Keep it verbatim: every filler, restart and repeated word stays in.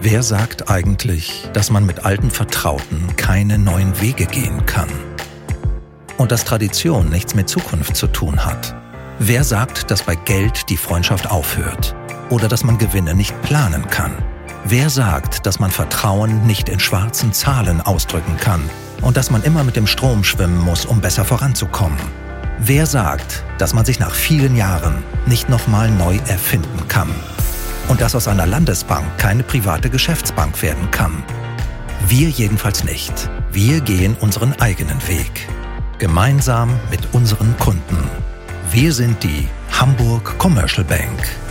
Wer sagt eigentlich, dass man mit alten Vertrauten keine neuen Wege gehen kann? Und dass Tradition nichts mit Zukunft zu tun hat? Wer sagt, dass bei Geld die Freundschaft aufhört? Oder dass man Gewinne nicht planen kann? Wer sagt, dass man Vertrauen nicht in schwarzen Zahlen ausdrücken kann und dass man immer mit dem Strom schwimmen muss, um besser voranzukommen? Wer sagt, dass man sich nach vielen Jahren nicht nochmal neu erfinden kann? Und dass aus einer Landesbank keine private Geschäftsbank werden kann? Wir jedenfalls nicht. Wir gehen unseren eigenen Weg. Gemeinsam mit unseren Kunden. Wir sind die Hamburg Commercial Bank.